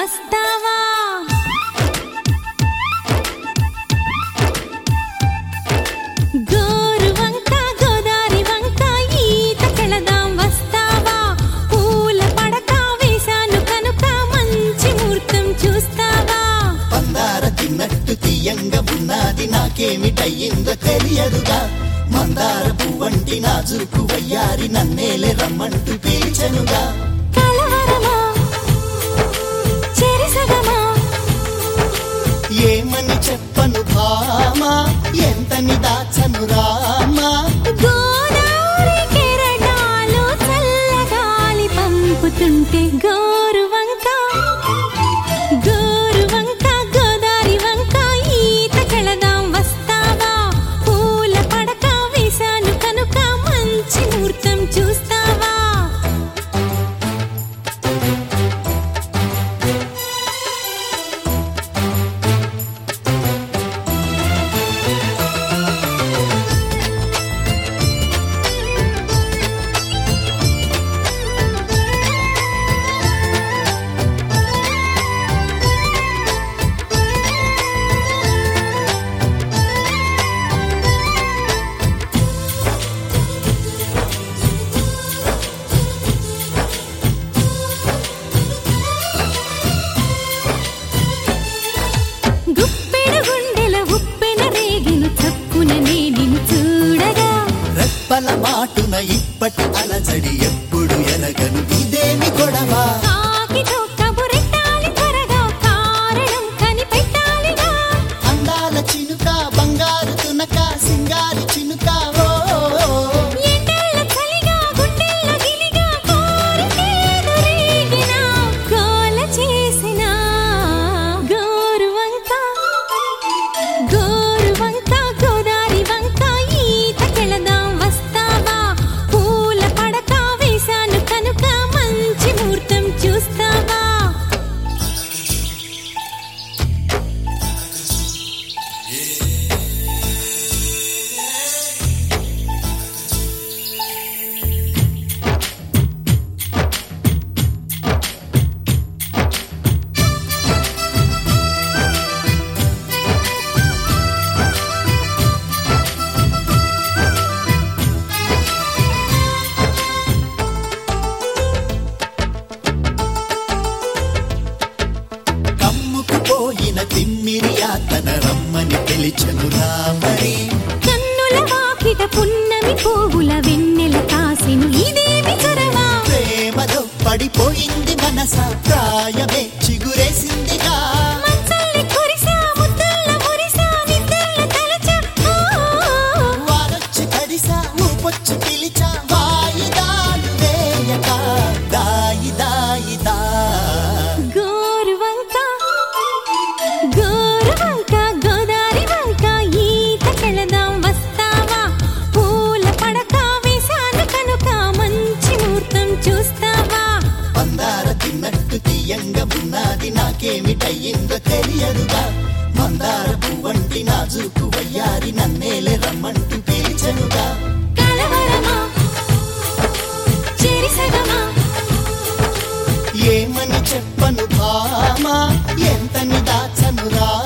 వస్తావా గోరు వంక గోదారి వంక ఈతకెళదాం వస్తావా పూల పడక వేశాను కనుక మంచి ముహూర్తం చూస్తావా పందార తిన్నట్టు తీయంగా ఉన్నది నాకేమిటయ్యిందో తెలియదుగా మందార పువ్వంటి నాజుకు వయ్యారి నన్నేలే రమ్మంటూ పిలిచెనుగా కలవరమా చెరిసగమా ఏమని చెప్పను భామా ఎంతని దాచను రామా గోదావరి కెరటాలు చల్లగాలి పంపుతుంటే గోరు వంక గోదారి వంక ఈతకెళదాం వస్తావా పూల పడక వేశాను కనుక మంచి ముహూర్తం చూస్తావా గుప్పెడు గుండెల ఉప్పెన రేగిను చప్పుననే నిన్ను చూడగా రెప్పల మాటున ఇప్పటి అలజడి ఎప్పుడు ఎనగను ఇదేమి గొడవ కాకితో కబురెట్టాలి త్వరగా కారణం కనిపెట్టాలిగా అందాల చినుక బంగారు తునక సింగారి చినుక ఓ ఎండేళ్ల చలిగా గుండెల్లో గిలిగా కోరికేదు రేగినా గోల చేసినా గోరు వంక గోదారి వంక ఈతకెళదాం వస్తావా పూల పడక వేశాను కనుక మంచి ముహూర్తం చూస్తావా కమ్ముకుపోయిన తిమ్మిరియా తన రమ్మని పిలిచెను రామరి కన్నుల వాకిట పున్నమి పువ్వుల వెన్నెల కాసెను ఇదేమి చొరవా ప్రేమలో పడిపోయింది మనస ప్రాయమే చిగురేసిందిగా మంచల్ని కురిసా ముద్దుల్ల మురిసా నిద్రల తలచా వారొచ్చి కడిసా ఊపొచ్చి పిలిచా వాయిదాలు వేయక దాయి దాయిదా గోరు వంక గోదారి వంక ఈతకెళదాం వస్తావా పూల పడక వేశాను కనుక మంచి ముహూర్తం చూస్తావా పందార తిన్నట్టు తీయంగా ఉన్నది నాకేమిటయ్యిందో తెలియదుగా మందార పువ్వంటి నాజుకు వయ్యారి నన్నేలే రమ్మంటూ పిలిచెనుగా కలవరమా చెరిసగమా ఏమని చెప్పను భామా ఎంతని దాచను రా